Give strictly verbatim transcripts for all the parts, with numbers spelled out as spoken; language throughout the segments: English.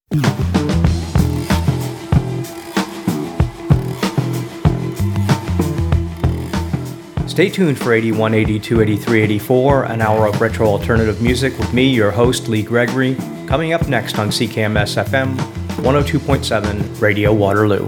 Stay tuned for eighty-one, eighty-two, eighty-three, eighty-four, an hour of retro alternative music with me, your host, Lee Gregory, coming up next on C K M S F M one oh two point seven Radio Waterloo.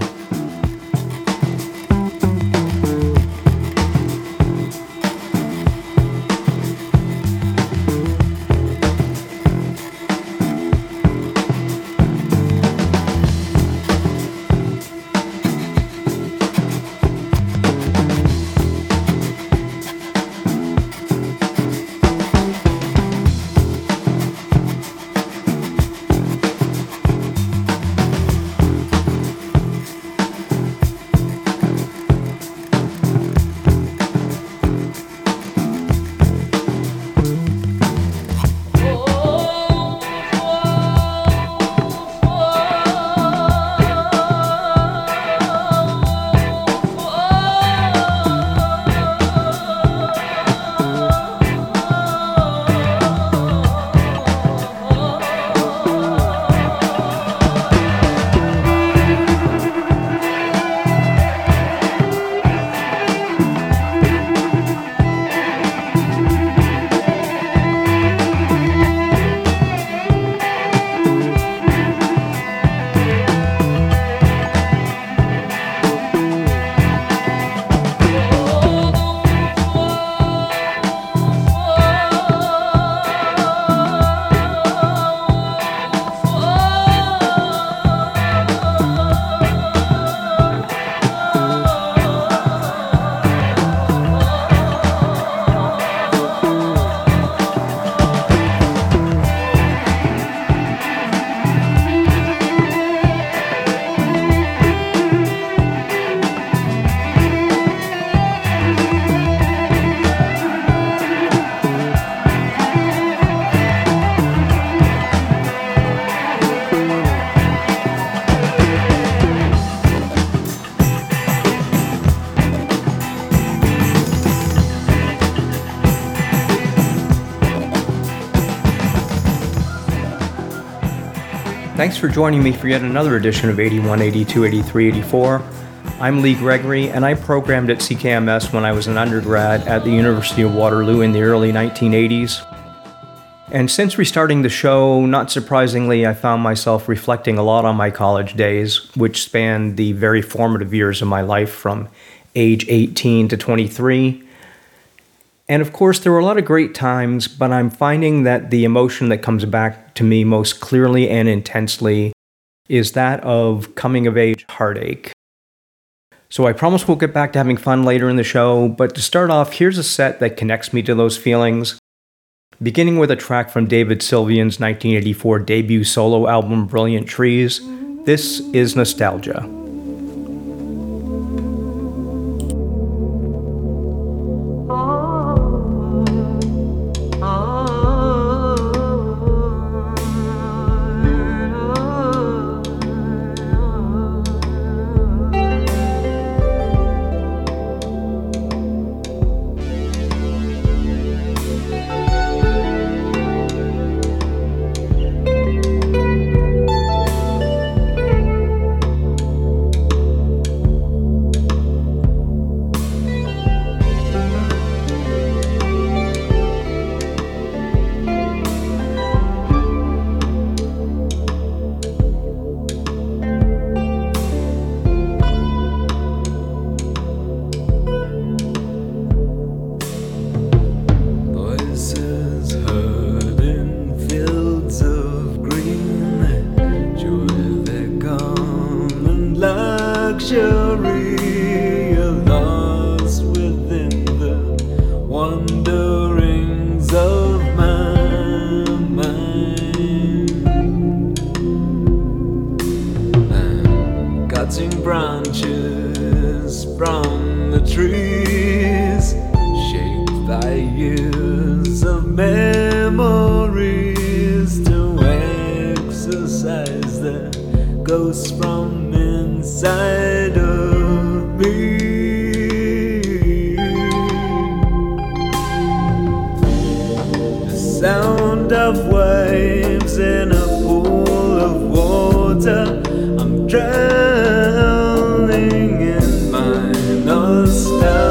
Thanks for joining me for yet another edition of eighty-one, eighty-two, eighty-three, eighty-four. I'm Lee Gregory, and I programmed at C K M S when I was an undergrad at the University of Waterloo in the early nineteen eighties. And since restarting the show, not surprisingly, I found myself reflecting a lot on my college days, which spanned the very formative years of my life from age eighteen to twenty-three. And of course, there were a lot of great times, but I'm finding that the emotion that comes back to me most clearly and intensely is that of coming-of-age heartache. So I promise we'll get back to having fun later in the show, but to start off, here's a set that connects me to those feelings, beginning with a track from David Sylvian's nineteen eighty-four debut solo album, Brilliant Trees. This is Nostalgia. Sound of waves in a pool of water. water. I'm drowning in my nostalgia.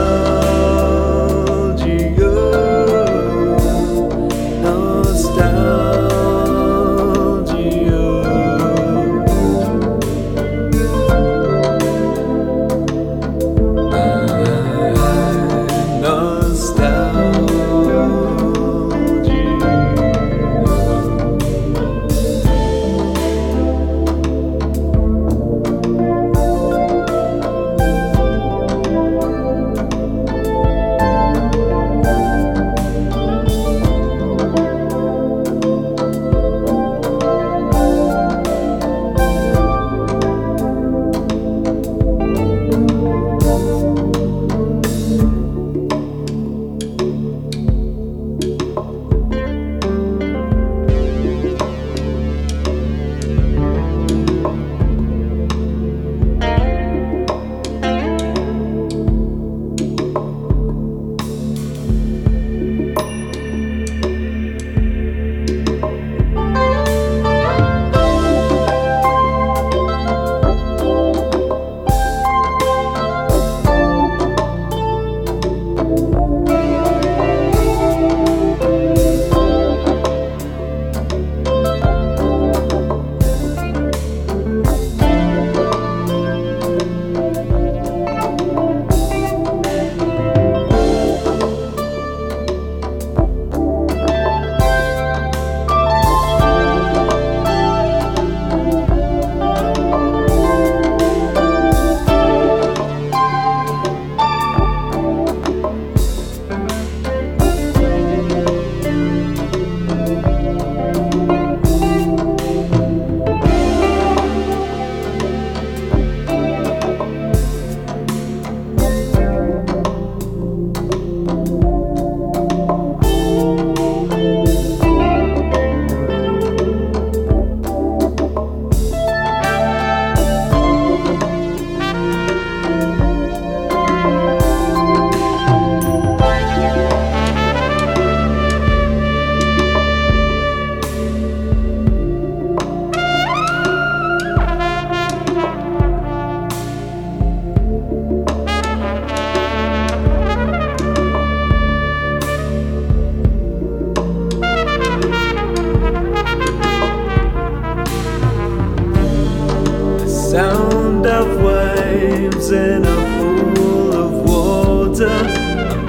Sound of waves in a pool of water. I'm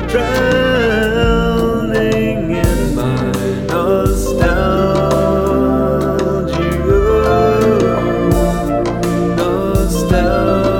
drowning in my nostalgia. Nostalgia.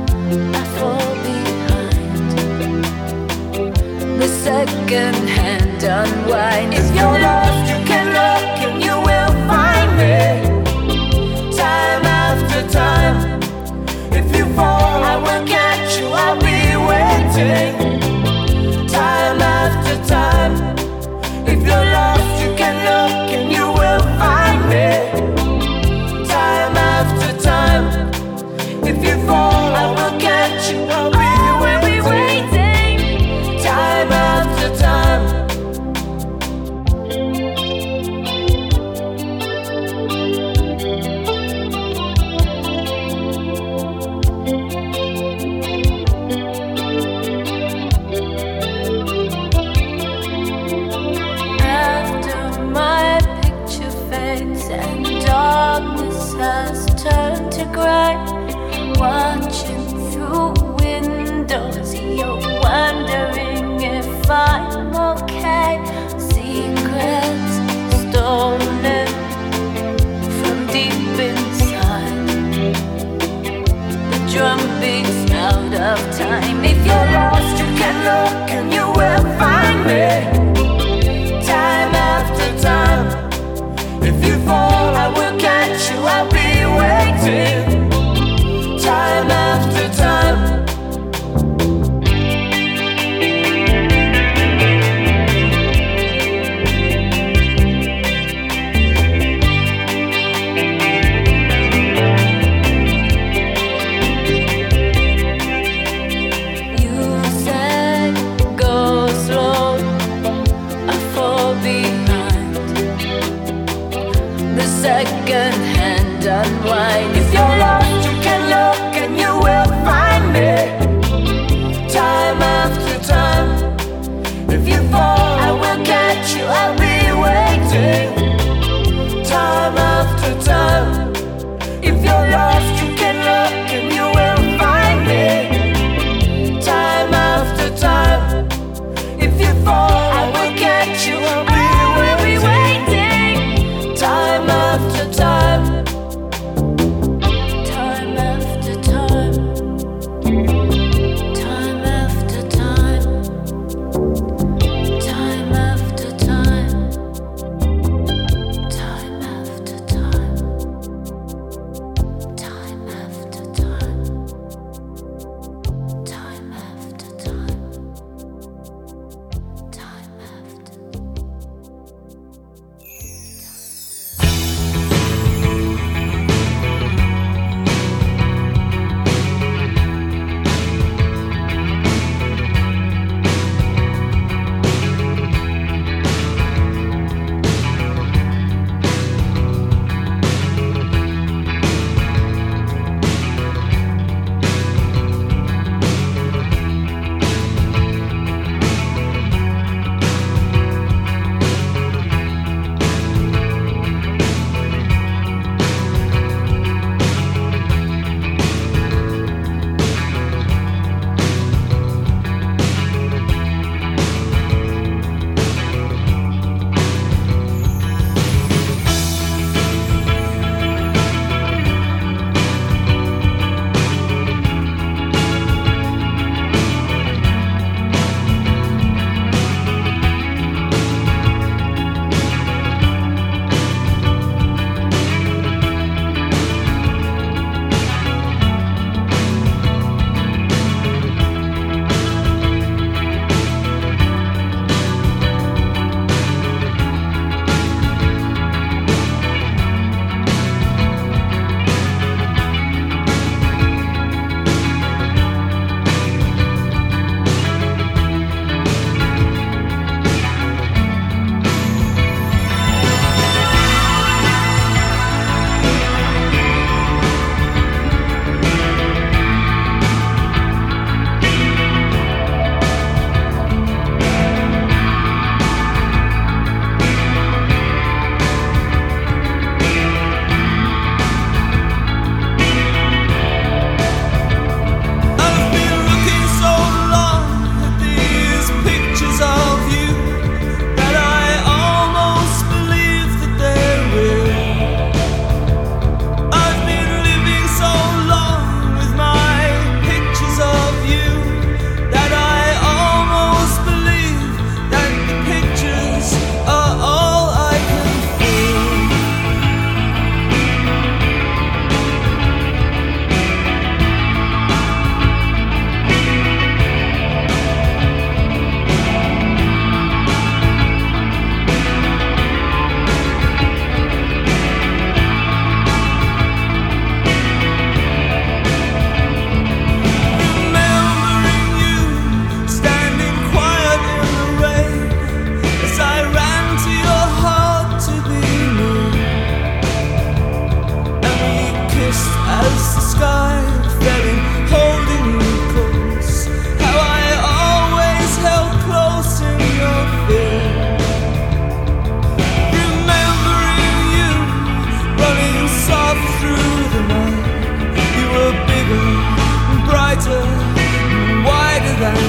Second hand hand unwind. If you're lost, you can look and you will find me. Time after time. If you fall, I will catch you, I'll be waiting. Time after time. If you're lost, you can look and you will find me. Time after time. If you fall, I will catch you, I'll be waiting. Time after time. After my picture fades and darkness has turned to gray, watching through windows, you're wondering if I'm okay. Secrets stolen from deep inside. The drum beats out of time. If you're lost, you can look and you will find me. Time after time. If you fall, I will catch you, I'll be waiting. Time after time. You said go slow, I fall behind. The second hand unwind. If you're lost, you can look and you will find me. Time after time. If you fall, I will catch you, I'll be waiting. Time after time. If you're lost, you can look and you will find me. Time after time. If you fall, I will catch you, I'll be waiting. Time after time.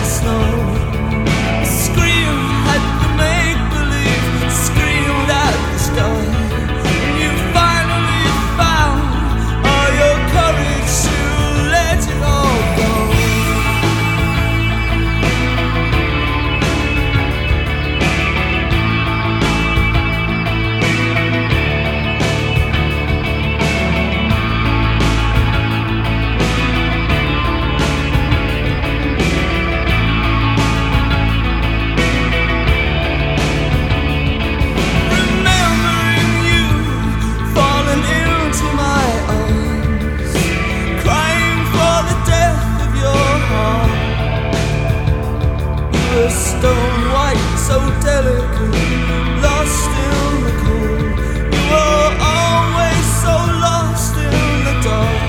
snow. Scream at the make-believe, screamed at the sky. And you finally found all your courage to let it all go. Remembering you falling into my arms, crying for the death of your heart. You were stone white, so delicate, lost in the cold. You were always so lost in the dark.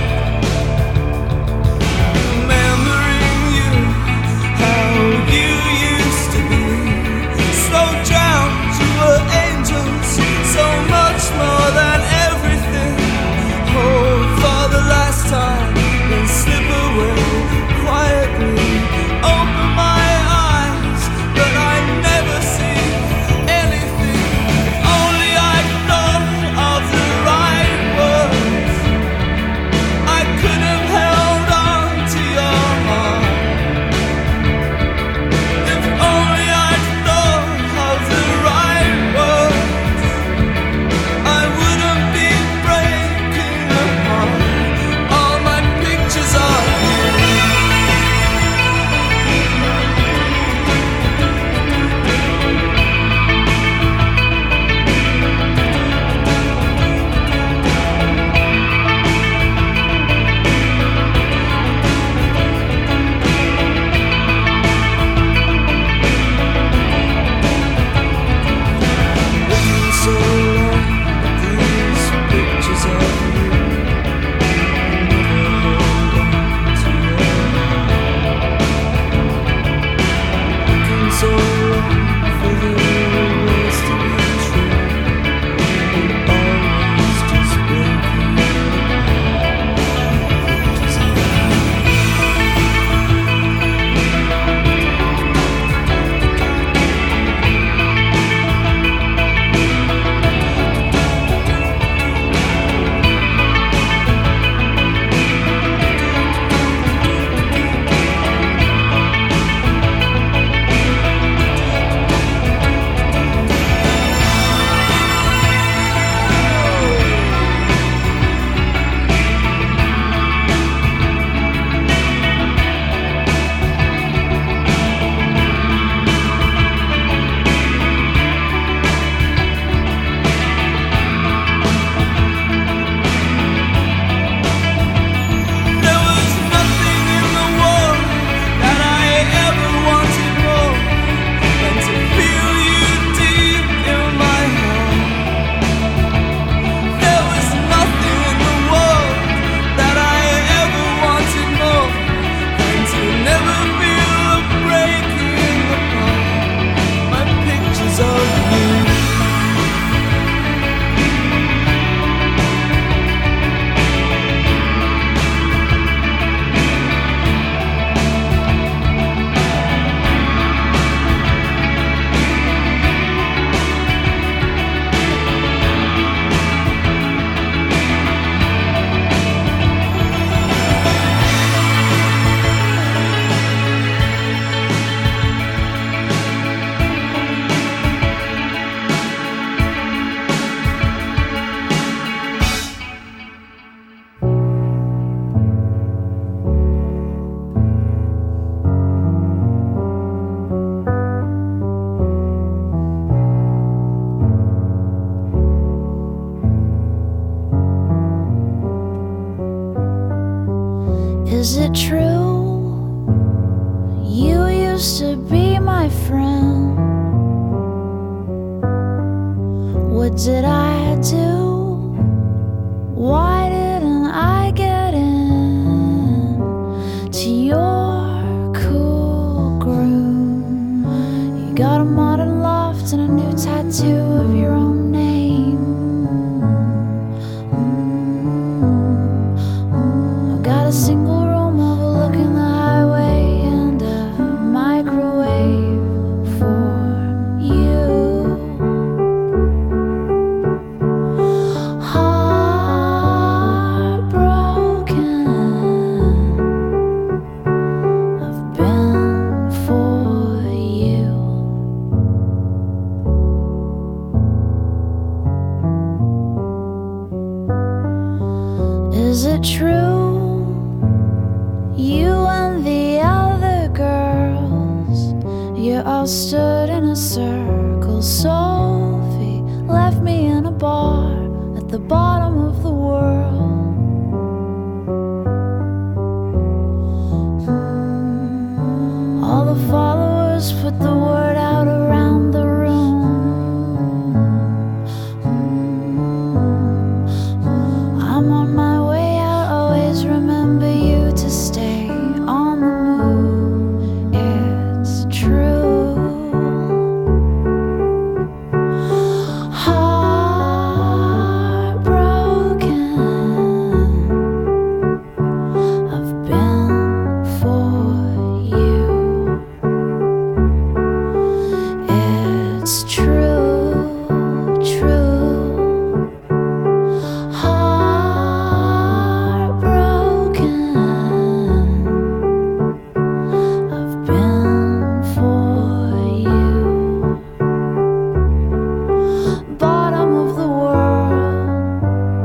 Remembering you, how you used to be, so drowned, you were angels, so much more than everything. Oh, for the last time, then slip away quietly. Open my eyes, but I never see anything. If only I thought of the right words, I could have held on to your heart. If only I thought of the right words, I wouldn't be breaking apart. All my pictures are you. Looking so long at these pictures of you, looking so long for the words to be true, always just breaking pictures of you. There was nothing in the world that I ever wanted more than to feel you deep in my heart. There was nothing in the world that I ever wanted more than to never feel a breaking apart. My pictures of you. Is it true? You used to be my friend. What did I do? Why didn't I get in to your cool groove? You got a modern loft and a new tattoo of your own name. Mm-hmm. I've got a single room overlooking the highway and uh, my it true? You and the other girls, you all stood in a circle. Sophie left me in a bar at the bottom of the world. All the followers put the word out around the room. I'm on my way out, always remember you to stay on the move. It's true. Heartbroken, I've been for you. It's true, true. Heartbroken, I've been for you. Bottom of the world,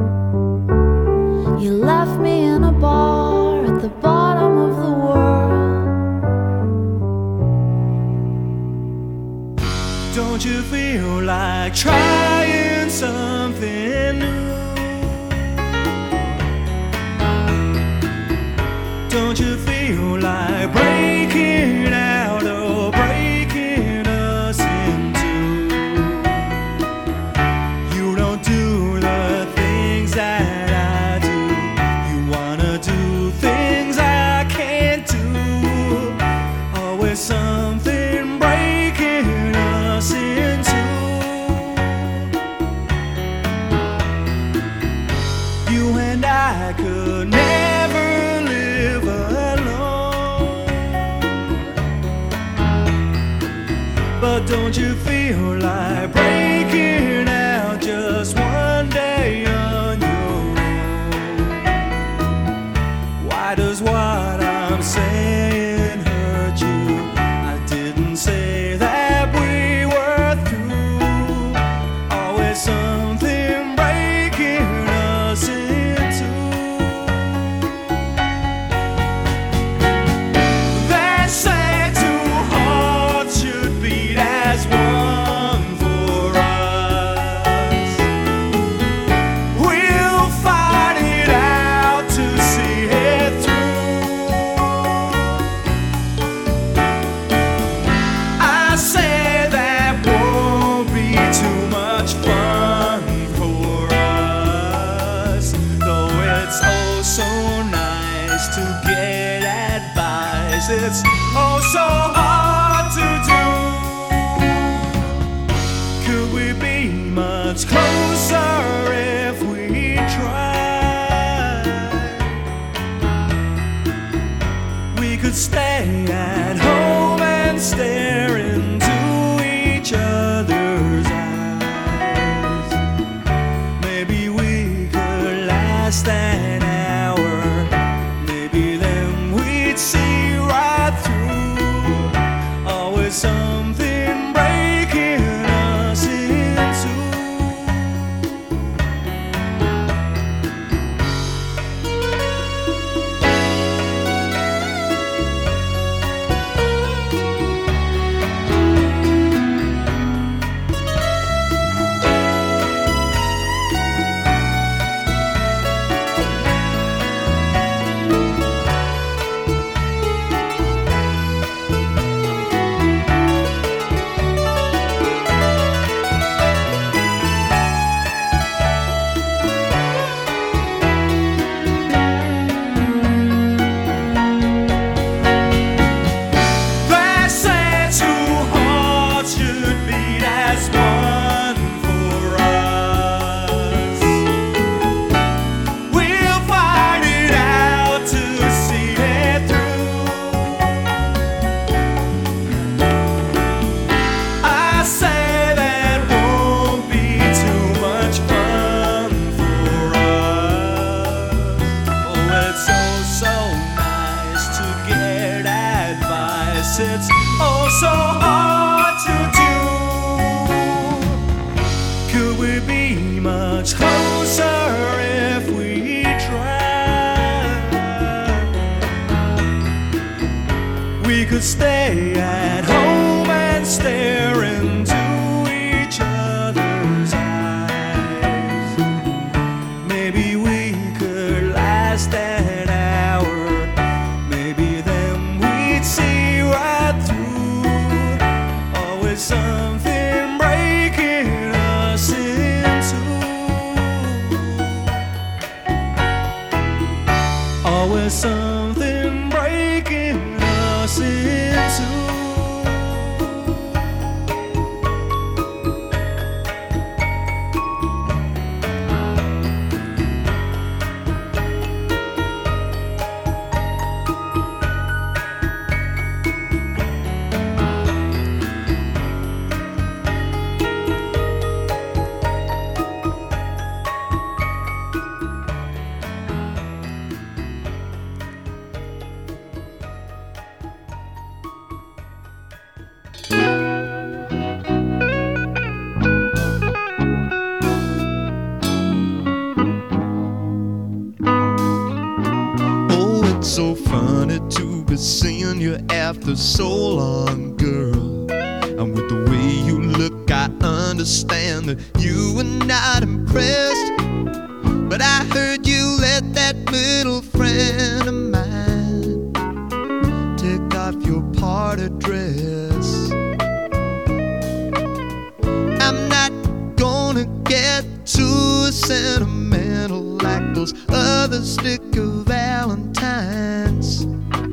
you left me in a bar at the bottom of the world. Don't you feel like trying something new? Don't you feel like breaking out or breaking us in two? You don't do the things that I do. You wanna do things I can't do. Always something breaking us in two. You and I could never live alone. But don't you feel like breaking out just one day on your own? Why does what I'm saying hurt you? I didn't say that we were through. Always something breaking us in two. They say two hearts should beat as one for us. We'll fight it out to see it through. I say that won't be too much fun for us, though it's oh so nice to get advice. It's oh so hard to do. Could we be much closer if we tried? We could stay at home and stare into each other's eyes. Maybe we could last an hour. Maybe then we'd see right through. Always something breaking us in two. They say two hearts should beat as one for us. We'll fight it out to see it through. I say that won't be too much fun for us. Oh, it's so, so nice to get advice. It's oh so hard to do. Could we be much closer if we tried? seeing you after so long, girl. And with the way you look, I understand that you were not impressed. But I heard you let that little friend of mine take off your party dress. I'm not gonna get too sentimental like those other sticker valentines,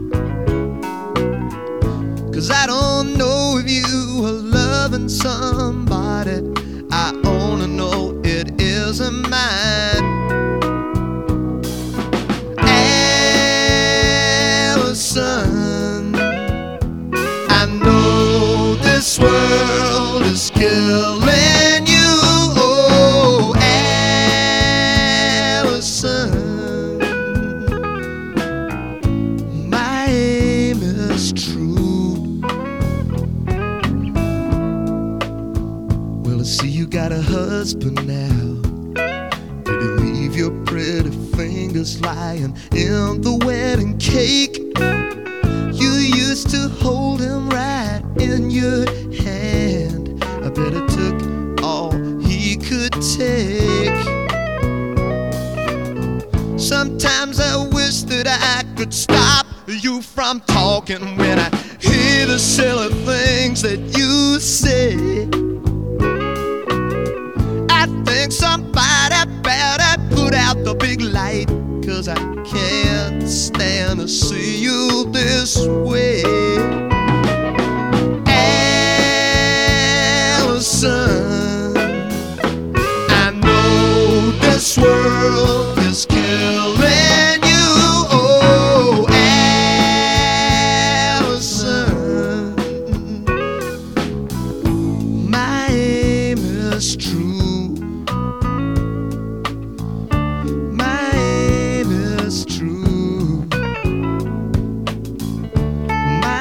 'cause I don't know if you are loving somebody. I only know it isn't mine. Allison, I know this world is killing you. Oh, Allison, my aim is true. Well, I see you got a husband now. Did you leave your pretty fingers lying in the wedding cake? You used to hold him right in your hand. I bet it took all he could take. Sometimes I wish that I could stop you from talking when I hear the silly things that you say. I think somebody better put out the big light, 'cause I can't stand to see you this way. Allison, I know this world is killing you. Oh, Allison, my aim is true. My aim is true. My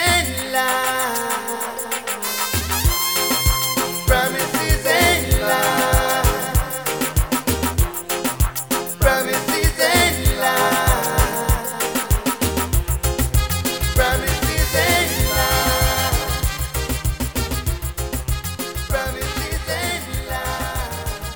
ain't lies. Promises ain't lies. Promises ain't lies. Promises ain't lies. Promises ain't lies.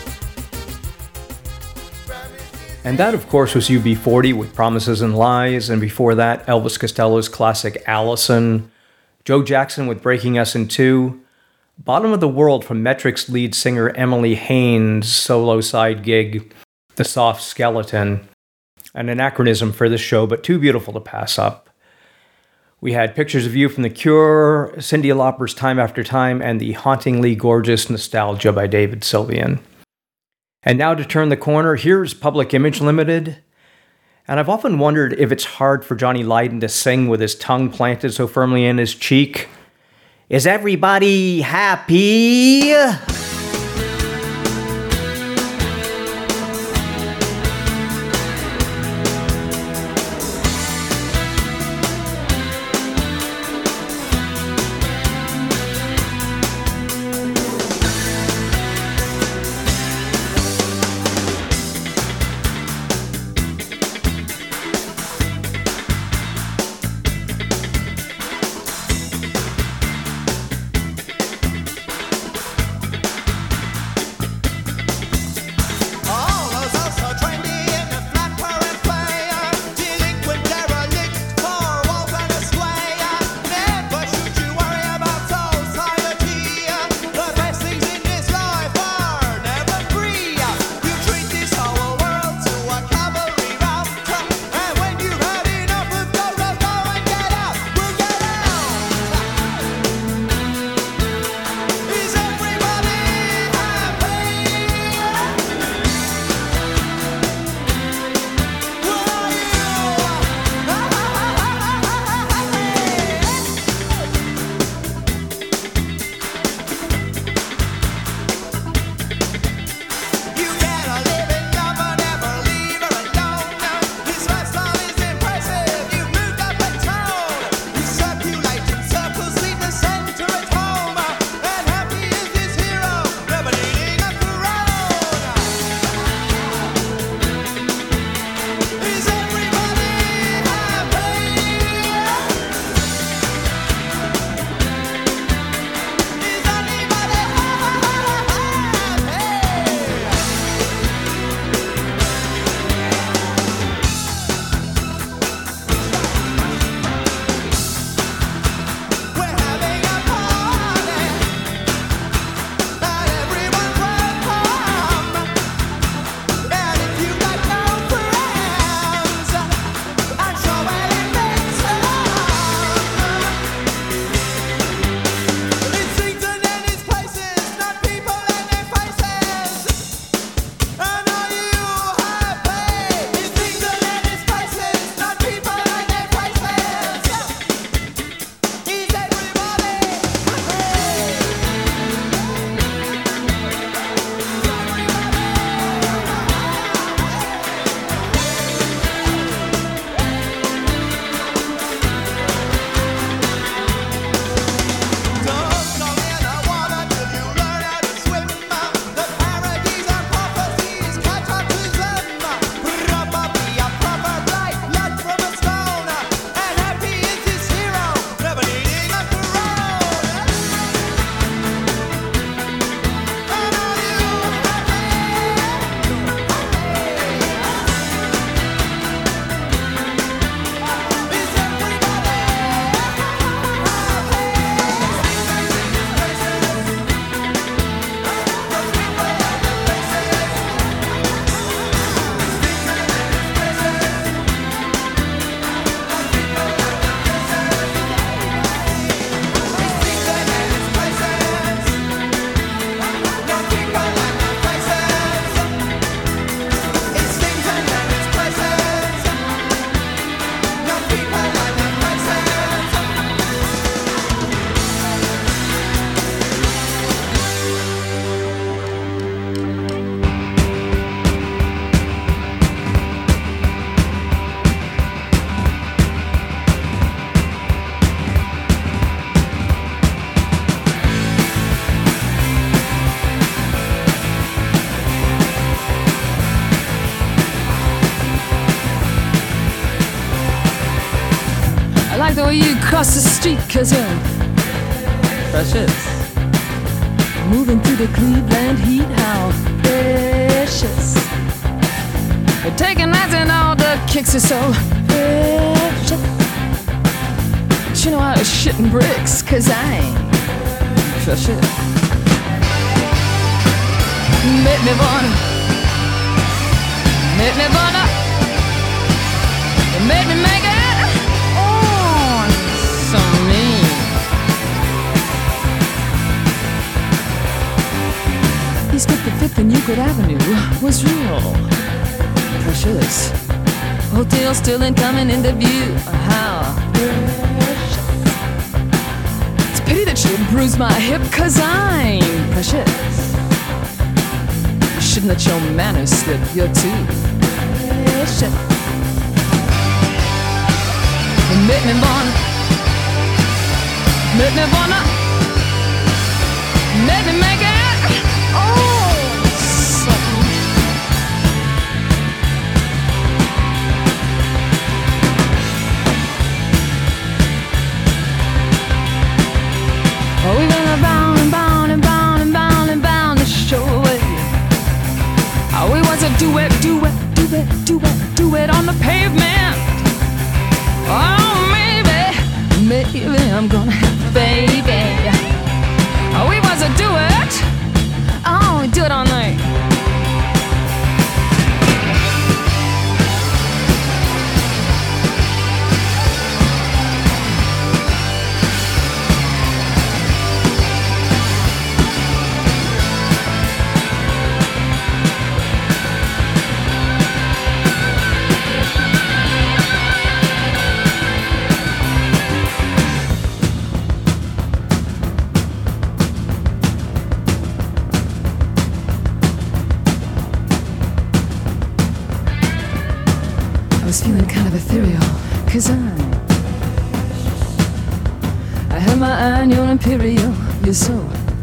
Promises. And that, of course, was U B forty with Promises and Lies, and before that, Elvis Costello's classic Allison, Joe Jackson with Breaking Us in Two, Bottom of the World from Metric's lead singer Emily Haynes' solo side gig, The Soft Skeleton, an anachronism for this show, but too beautiful to pass up. We had Pictures of You from The Cure, Cyndi Lauper's Time After Time, and the hauntingly gorgeous Nostalgia by David Sylvian. And now to turn the corner, here's Public Image Limited. And I've often wondered if it's hard for Johnny Lydon to sing with his tongue planted so firmly in his cheek. Is everybody happy? saw you cross the street, cause you're precious. Moving through the Cleveland heat, how precious. You're taking nights and all the kicks are so precious. But you know I was shitting bricks, cause I ain't precious. Make me wanna, make me wanna, make me make it, oh, so mean. East fifty-fifth and Euclid Avenue was real precious. Hotel still incoming into view, how precious. It's a pity that you bruised my hip, cause I'm precious. Shouldn't let your manners slip, you're too precious. Make me wanna, make me wanna, make me make it, oh, something. Oh, we gonna bound and bound and bound and bound and bound the show away. Oh, we want to do it, do it, do it, do it, do it on the pavement. Oh, maybe, maybe I'm gonna have a baby. Oh, we want to do it. Oh, we do it all night. Feeling kind of ethereal, cause I I had my eye on your imperial, you're so.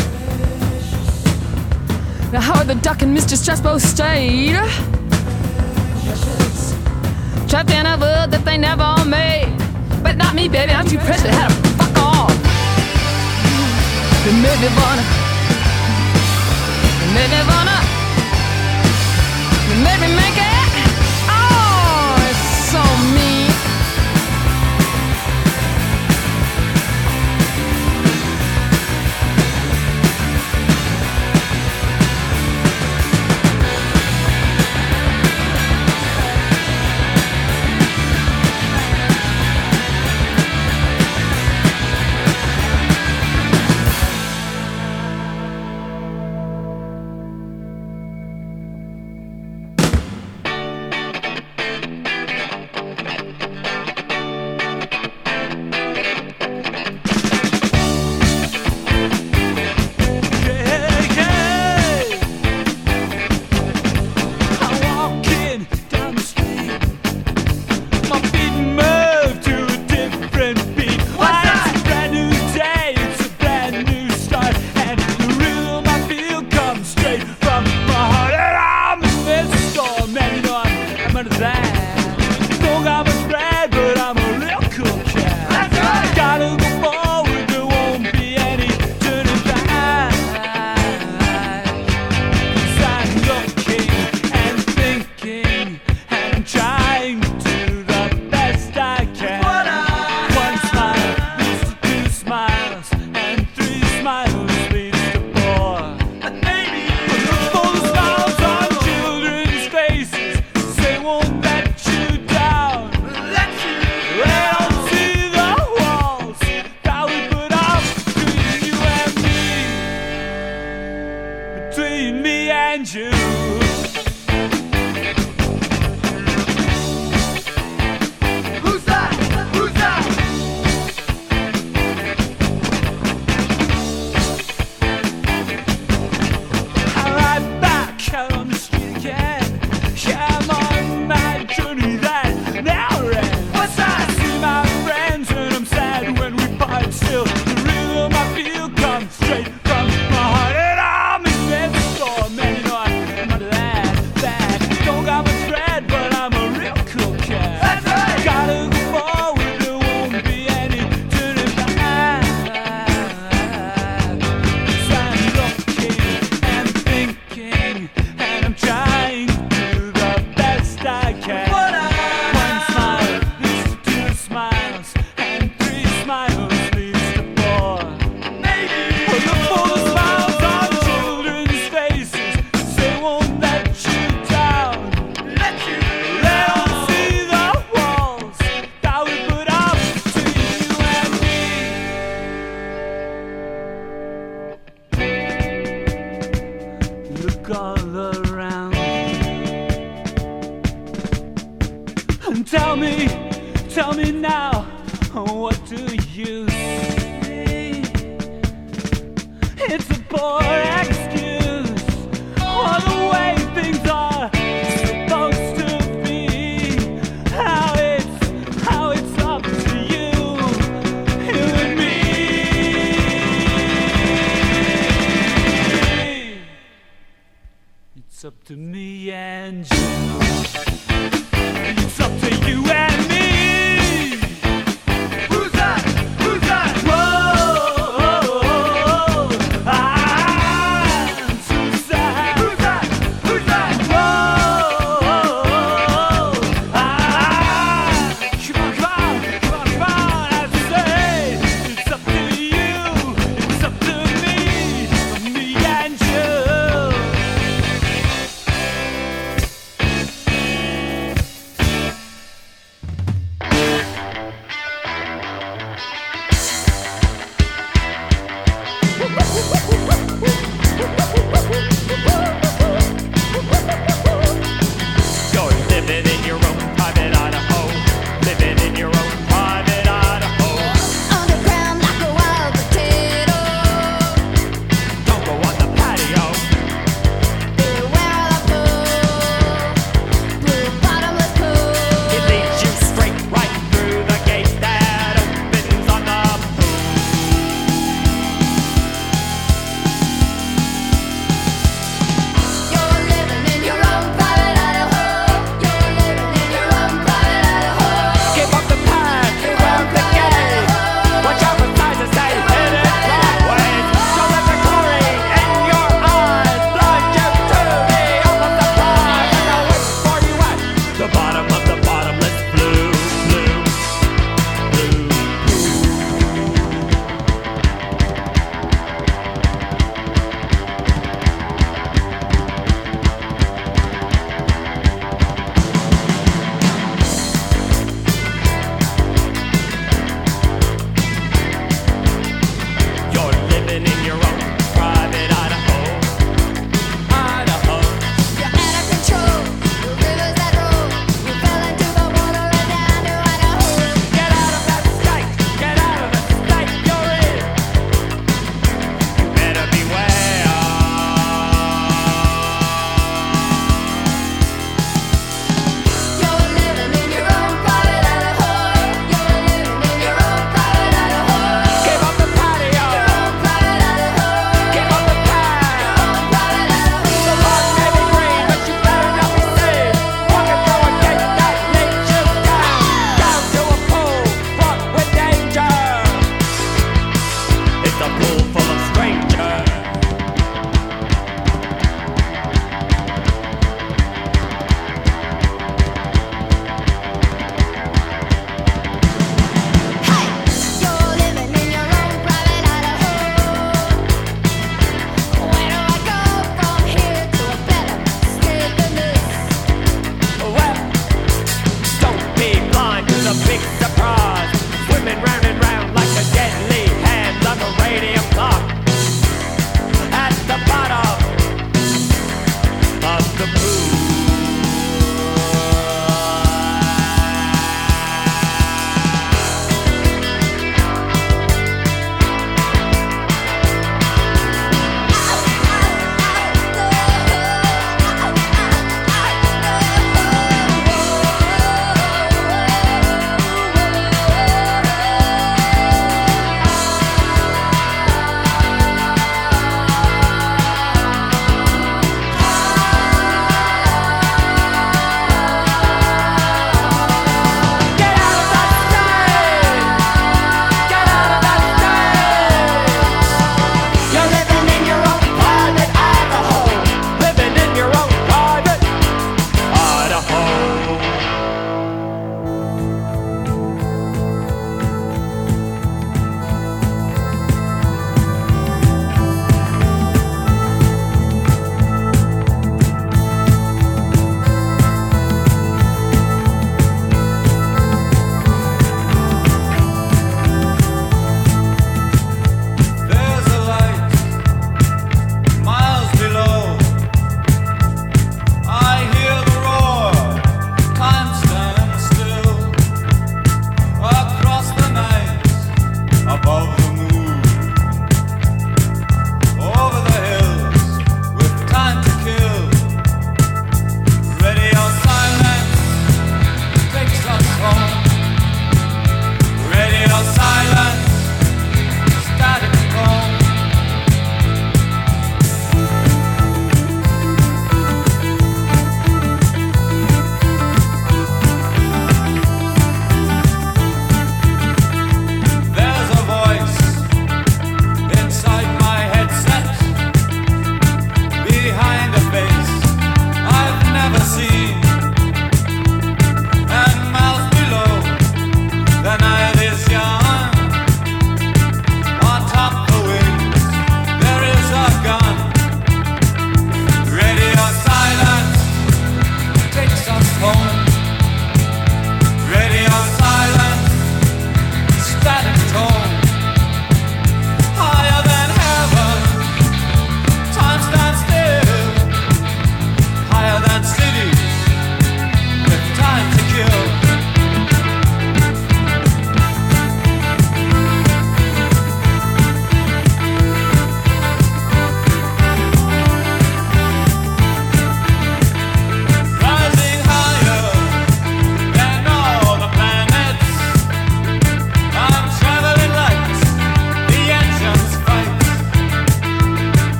Now Howard the Duck and Mister Strasbow stayed trapped in a world that they never made. But not me, baby, I'm too precious, had to fuck off. They made me wanna, they made me wanna, they made me make it. So mean.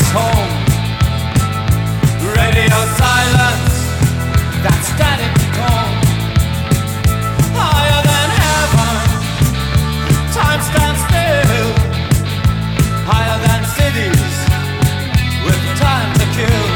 us home. Radio silence, that static tone. Higher than heaven, time stands still. Higher than cities, with time to kill.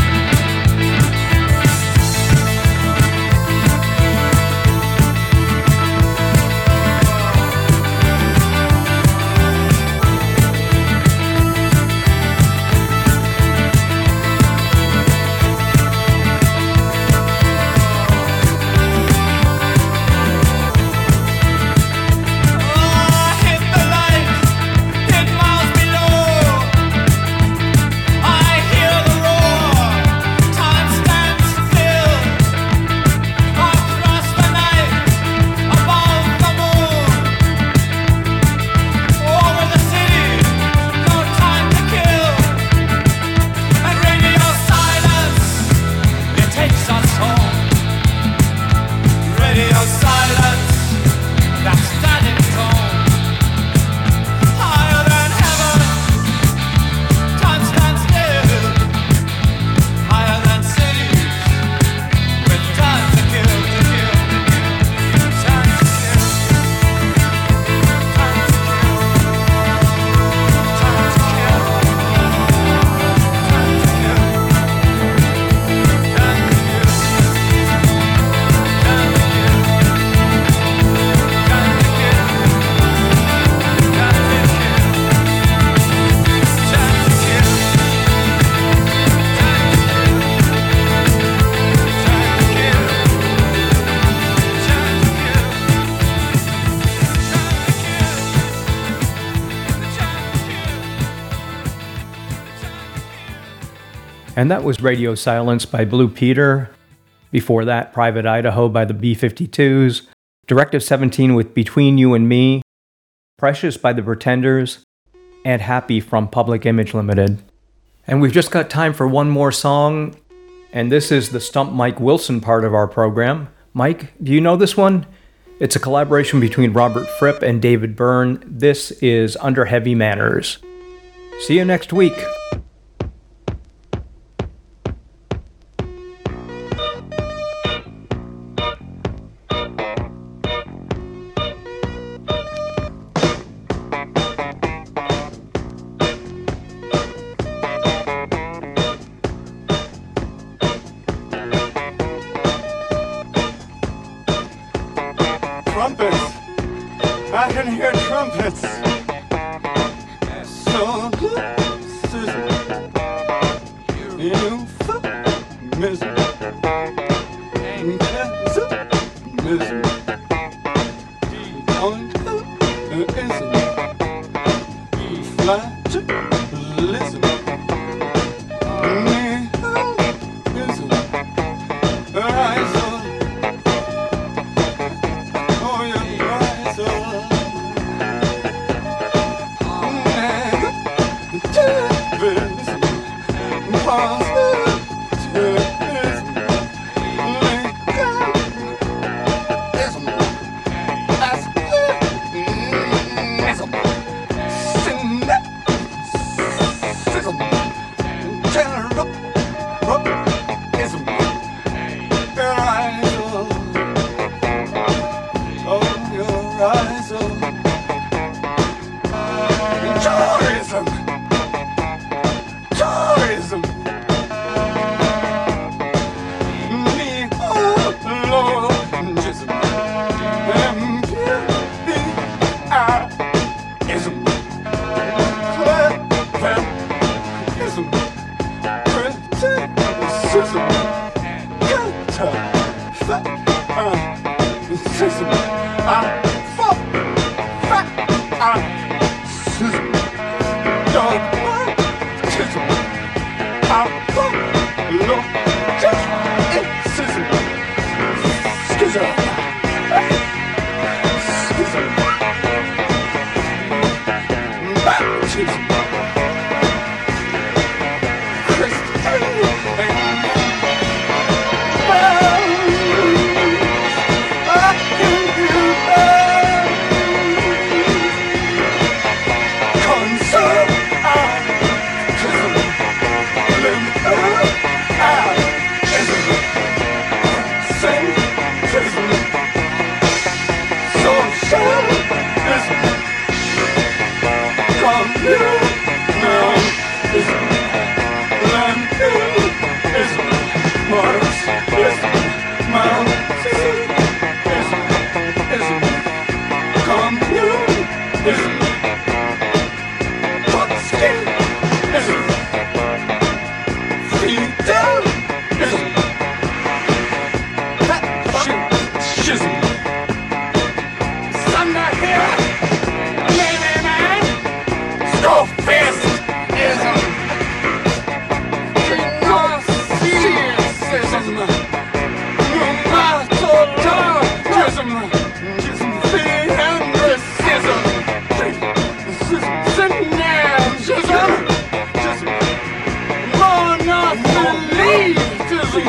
And that was Radio Silence by Blue Peter. Before that, Private Idaho by the B fifty-twos. Directive seventeen with Between You and Me. Precious by the Pretenders. And Happy from Public Image Limited. And we've just got time for one more song. And this is the Stump Mike Wilson part of our program. Mike, do you know this one? It's a collaboration between Robert Fripp and David Byrne. This is Under Heavy Manners. See you next week. Trumpets. I can hear trumpets. So good, Susan. You fuck misery. Misery. On the isn't. Fly to listen. Me, isn't. Rise on. Oh, you rise on. Tourism, tourism. Me alongism, M P I ism, cleverism, criticism, counterfeitism. I fuck, fact, I. Dogmatism, apologism, schism, schism, baptism, Christian, I can do that. Conservatism. Sophist-ism. Narcissism. Pneumatotargism. Theandricism. Synapsism. Monophyletism.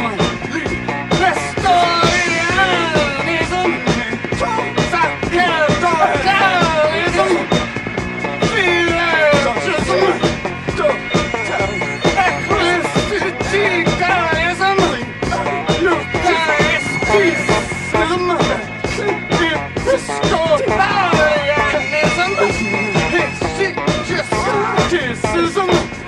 Nestorianism. Sacerdotalism. Theologism. Ecclesiasticalism. Eucharistism. Episcopalianism. Exegetism.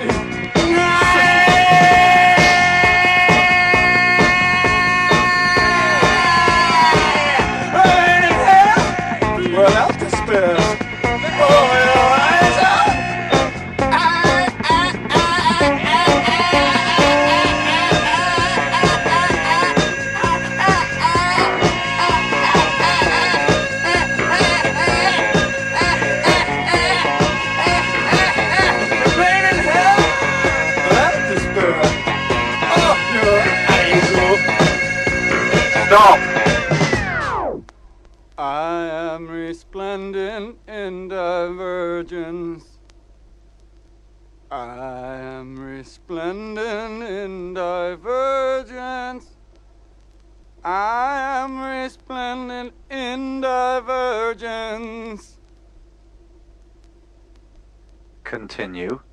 Well, out the spells. Oh, your eyes up. Rain in hell. Well, out the spells. Oh, your eyes up. Stop. I am resplendent in divergence. I am resplendent in divergence. I am resplendent in divergence. Continue.